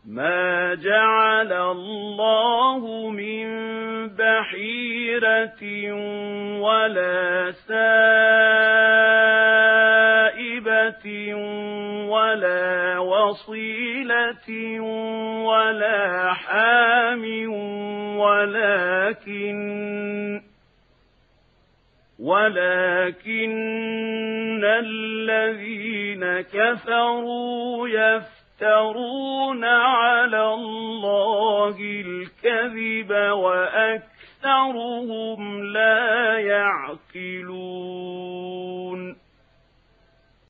ما جعل الله من بحيرة ولا سائبة ولا وصيلة ولا حام ولكن الذين كفروا يفترون على الله الكذب وأكثرهم لا يعقلون.